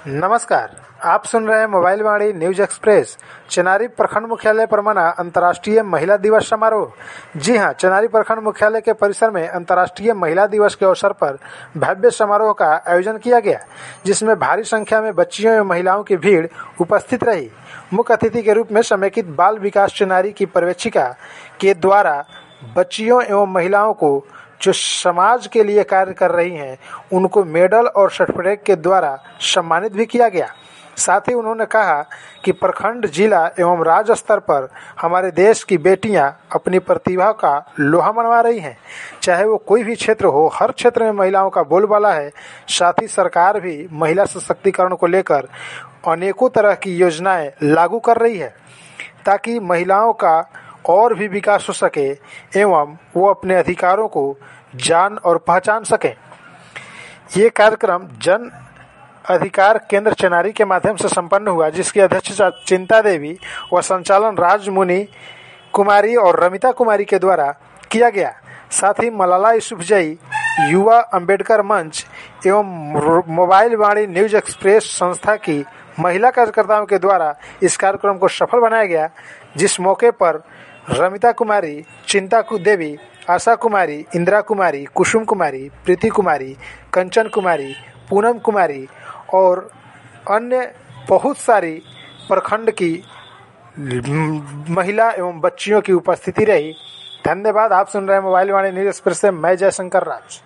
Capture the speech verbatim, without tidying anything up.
नमस्कार, आप सुन रहे हैं mobile Vani news express. Chanari प्रखंड मुख्यालय पर मना अंतर्राष्ट्रीय महिला दिवस समारोह। जी हां, चनारी प्रखंड मुख्यालय के परिसर में अंतर्राष्ट्रीय महिला दिवस के अवसर पर भव्य समारोह का आयोजन किया गया, जिसमें भारी संख्या में बच्चियों एवं महिलाओं की भीड़ उपस्थित रही। मुख्य अतिथि के रूप में समेकित बाल विकास चनारी की पर्यवेक्षिका के द्वारा बच्चियों एवं महिलाओं को जो समाज के लिए कार्य कर रही हैं, उनको मेडल और सर्टिफिकेट के द्वारा सम्मानित भी किया गया। साथ ही उन्होंने कहा कि प्रखंड, जिला एवं राज्य स्तर पर हमारे देश की बेटियां अपनी प्रतिभा का लोहा मनवा रही हैं। चाहे वो कोई भी क्षेत्र हो, हर क्षेत्र में महिलाओं का बोलबाला है। साथ ही सरकार भी महिला सशक्तिकरण को लेकर अनेकों तरह की योजनाएं लागू कर रही है, ताकि महिलाओं का और भी विकास हो सके एवं वो अपने अधिकारों को जान और पहचान सकें। ये कार्यक्रम जन अधिकार केंद्र चनारी के माध्यम से संपन्न हुआ, जिसकी अध्यक्षता चिंता देवी व संचालन राजमुनि कुमारी और रमिता कुमारी के द्वारा किया गया। साथ ही मलाला यूसुफजई युवा अंबेडकर मंच एवं मोबाइल वाणी न्यूज एक्सप्रेस संस्था की महिला कार्यकर्ताओं के द्वारा इस कार्यक्रम को सफल बनाया गया, जिस मौके पर रमिता कुमारी, चिंता देवी, आशा कुमारी, इंदिरा कुमारी, कुसुम कुमारी, प्रीति कुमारी, कंचन कुमारी, पूनम कुमारी और अन्य बहुत सारी प्रखंड की महिला एवं बच्चियों की उपस्थिति रही। धन्यवाद। आप सुन रहे हैं मोबाइल वाणी न्यूज एक्सप्रेस से मैं जयशंकर राज।